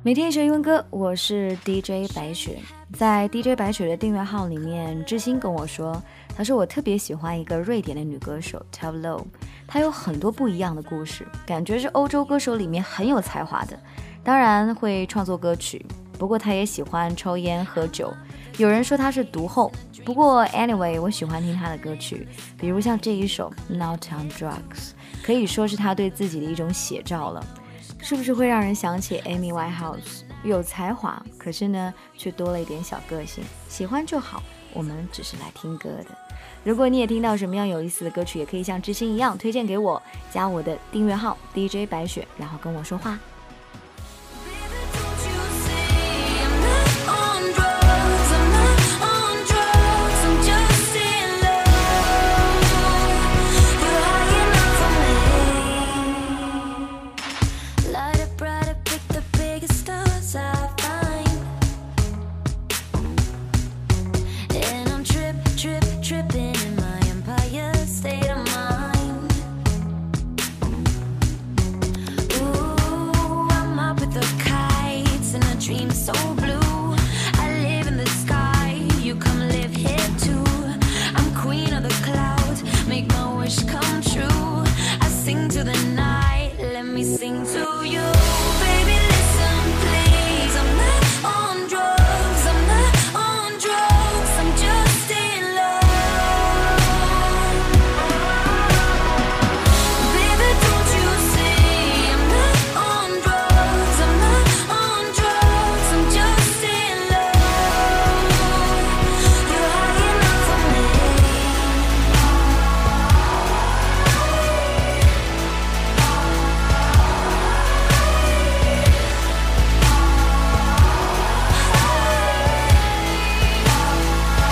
每天一首英文歌，我是 DJ 白雪。在 DJ 白雪的订阅号里面，知心跟我说，他说我特别喜欢一个瑞典的女歌手 Tove Lo， 她有很多不一样的故事，感觉是欧洲歌手里面很有才华的，当然会创作歌曲，不过她也喜欢抽烟喝酒，有人说她是毒后，不过 anyway 我喜欢听她的歌曲，比如像这一首 Not on Drugs， 可以说是她对自己的一种写照了，是不是会让人想起 Amy Winehouse？ 有才华，可是呢却多了一点小个性，喜欢就好，我们只是来听歌的。如果你也听到什么样有意思的歌曲，也可以像知心一样推荐给我，加我的订阅号 DJ 白雪，然后跟我说话。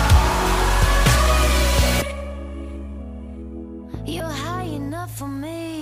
You're high enough for me.